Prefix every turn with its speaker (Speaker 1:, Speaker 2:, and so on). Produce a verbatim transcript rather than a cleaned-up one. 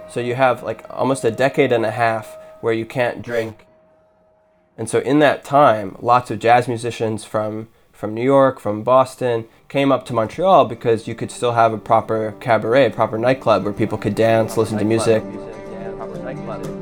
Speaker 1: So you have like almost a decade and a half where you can't drink. And so in that time, lots of jazz musicians from, from New York, from Boston, came up to Montreal because you could still have a proper cabaret, a proper nightclub where people could dance, listen to music.